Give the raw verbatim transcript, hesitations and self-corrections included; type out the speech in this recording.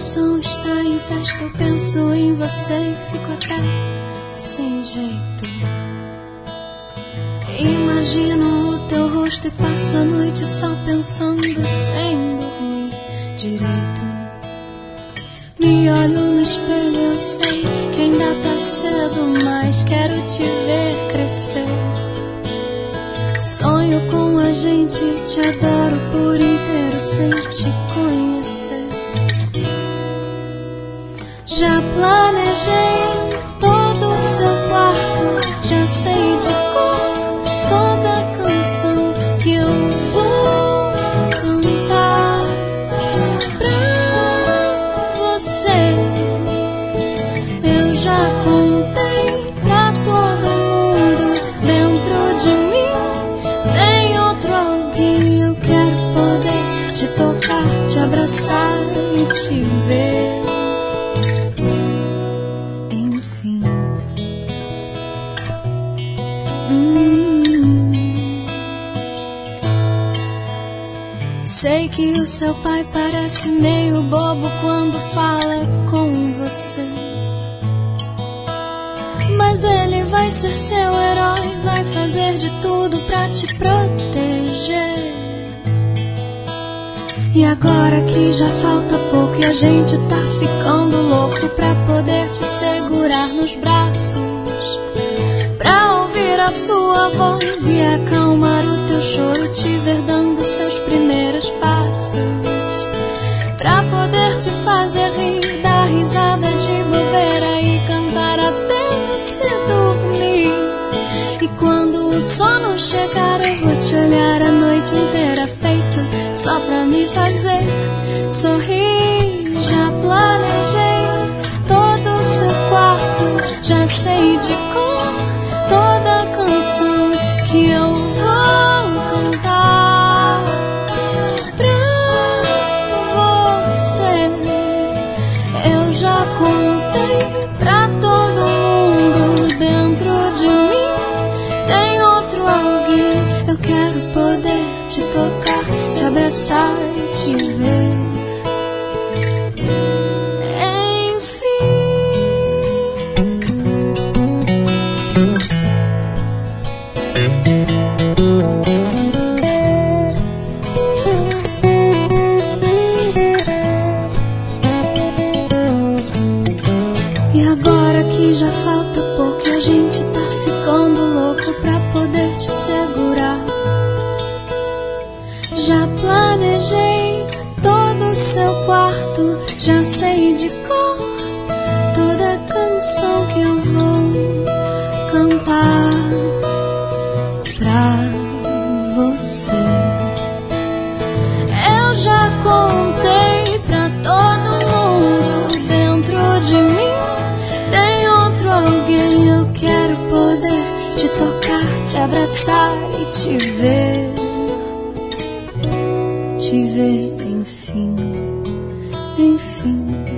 coração está em festa, eu penso em você e fico até sem jeito. Imagino o teu rosto e passo a noite só pensando sem dormir direito. Me olho no espelho, eu sei que ainda tá cedo, mas quero te ver crescer. Sonho com a gente, te adoro por inteiro sem te conhecer. Já planejei todo o seu quarto, já sei de cor toda a canção que eu vou cantar pra você. Eu já contei pra todo mundo, dentro de mim tem outro alguém. Eu quero poder te tocar, te abraçar e te ver. Sei que o seu pai parece meio bobo quando fala com você, mas ele vai ser seu herói, vai fazer de tudo pra te proteger. E agora que já falta pouco e a gente tá ficando louco pra poder te segurar nos braços, pra ouvir a sua voz e acalmar o teu choro, te ver dando seus primeiros passos, pra poder te fazer rir, dar risada de bobeira e cantar até você dormir. E quando o sono chegar eu vou te olhar a noite inteira, feito só pra me fazer sorrir. Já planejei todo o seu quarto, já sei de cor toda a canção que eu vou cantar pra você. Eu já contei pra todo mundo, dentro de mim tem outro alguém. Eu quero poder te tocar, te abraçar e te ver. E agora que já falta pouco e a gente tá ficando louco pra poder te segurar, já planejei todo o seu quarto, já sei de cor toda a canção que eu vou cantar pra você. Eu já contei pra todo mundo, dentro de mim tem outro alguém. Eu quero poder te tocar, te abraçar e te ver, te ver, enfim, enfim.